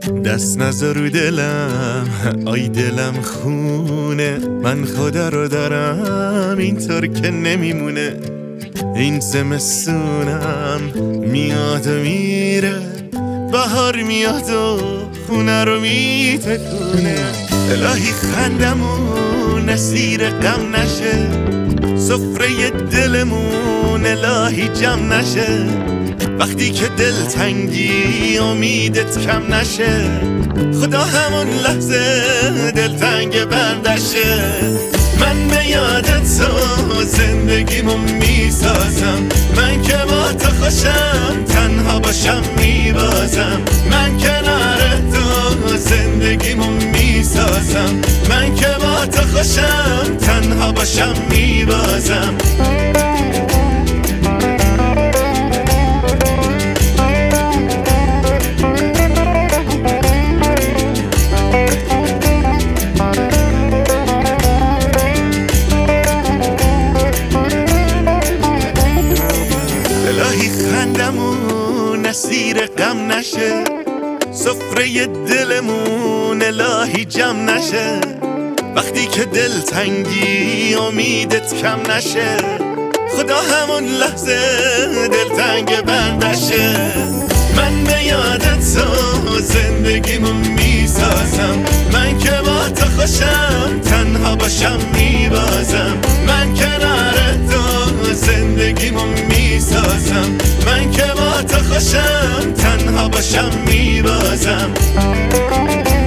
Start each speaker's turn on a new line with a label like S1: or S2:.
S1: دست نذار رو دلم، آی دلم خونه، من خدا رو دارم اینطور که نمیمونه. این زمستونم میاد و میره، بهار میاد و خونه رو میتکونه. الهی خندمون اسیر غم نشه، سفره دلمون الهی جمع نشه. وقتی که دل تنگی امیدت کم نشه، خدا همون لحظه دل تنگ بندشه. من به یادت تو زندگیمو میسازم، من که با تو خوشم تنها باشم میبازم. من کنار تو زندگیمو میسازم، من که با تو خوشم تنها باشم میبازم. الهی خندمون اسیر غم نشه، سفره دلمون الهی جمع نشه. وقتی که دل تنگی امیدت کم نشه، خدا همون لحظه دل تنگ بندشه. من به یادت تو زندگیمو میسازم، من که با تو خوشم تنها باشم میبازم. من کنار تو زندگیمو میسازم، من که با تو خوشم تنها باشم میبازم.